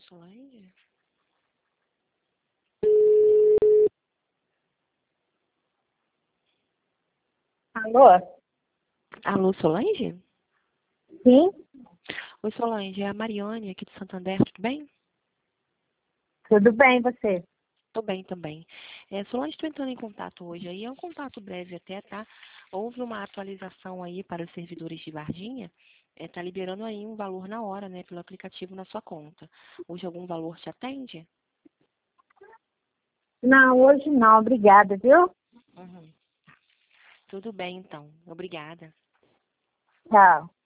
Solange? Alô? Alô, Solange? Sim? Oi, Solange, é a Mariane aqui de Santander, tudo bem? Tudo bem, você? Tô bem também. Solange, estou entrando em contato hoje aí, é um contato breve até, tá? Houve uma atualização aí para os servidores de Varginha, tá liberando aí um valor na hora, né, pelo aplicativo na sua conta. Hoje algum valor te atende? Não, hoje não, obrigada, viu? Uhum. Tudo bem, então. Obrigada. Tchau.